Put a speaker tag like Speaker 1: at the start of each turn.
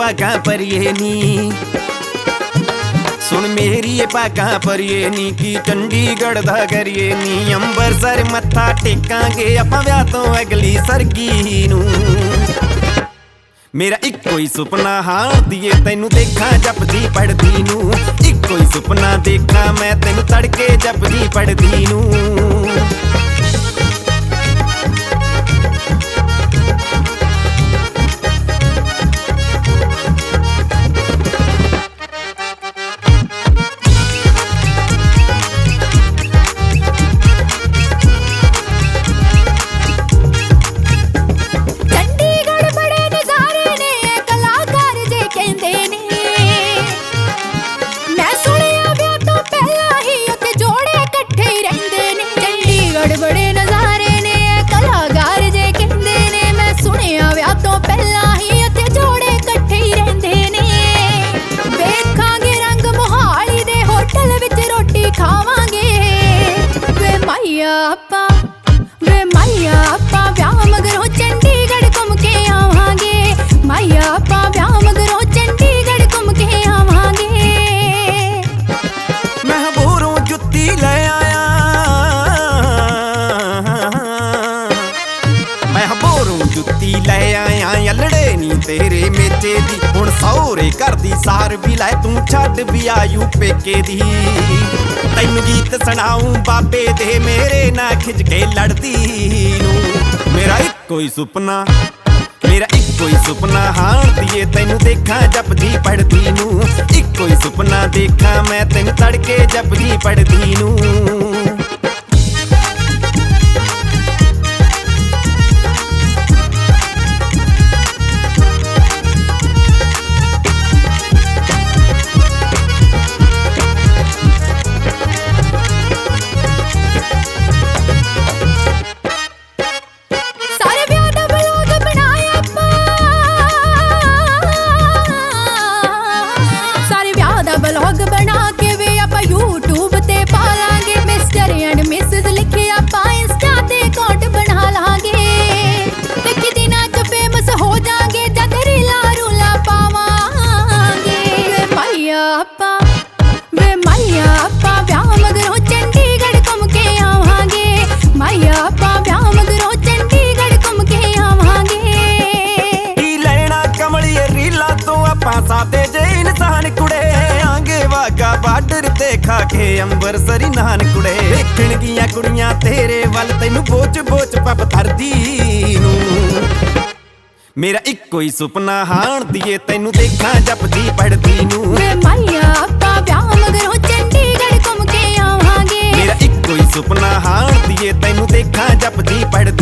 Speaker 1: भागां भरिए नी सुन मेरी भागां भरिए नी की चंडीगढ़ दा करिए नी अंबरसर मत्था टेकांगे आपां विआह तों अगली सरगी नूं मेरा इक्को ही सुपना हारदीए तैनू देखा जपदी पढ़दी नू इक्को ही सुपना देखा मैं तैनू तड़के जपदी पढ़दी नू
Speaker 2: बड़े नज़ारे ने कलाकार जे कहंदे ने मैं सुनिया विआह तो पहला ही उत्थे जोड़े कट्ठे ही रहिंदे ने वेखांगे रंग मोहाली दे होटल विच रोटी खावांगे वे माइया आपां विआह मगरों चंडीगढ़ घुम के आवांगे माइया आपां विआह मगरों चंडीगढ़ घुम के आवांगे
Speaker 1: मैं बोरों जुत्ती ले आया जुत्ती लै आया लड़े नी तेरे मेचे दी हुण सौरे घर दी सार भी लै तू छड्ड भी आयू पेके दी तैनू गीत सुणाऊं बाबे दे मेरे ना खिच के लड़दी नू मेरा इक्को ही सुपना हारदीए तैनू देखा जपदी पढ़दी नू इक्को ही सुपना देखा मैं तैनू तड़के जपदी पढ़दी नू
Speaker 2: ब्लॉग बना के वे आप यूट्यूब ते पा लांगे मिस्टर एंड मिसेस लिखे आप इंस्टा ते अकाउंट बना लांगे ते कि दिनां च फेमस हो जाएंगे जद रीला रूला पावांगे माइया आपां विआह मगरों चंडीगढ़ घुम के आवांगे माइया आपां विआह मगरों चंडीगढ़ घुम के आवांगे
Speaker 1: की लेना कमलिए रीला तो आपां सादे जे इंसान कुड़े वागा बार्डर ते खा के अंबरसरी नान कुड़े देखण गियां कुड़ियां तेरे वल तैनू बोच पप धरदी नू मेरा इक्को ही सुपना हारदीए तैनू देखा जपदी पढ़दी नू
Speaker 2: वे माइया आपां विआह मगरों चंडीगढ़ घुम के आवांगे
Speaker 1: मेरा इक्को ही सुपना हारदीए तैनू देखा जपदी पढ़दी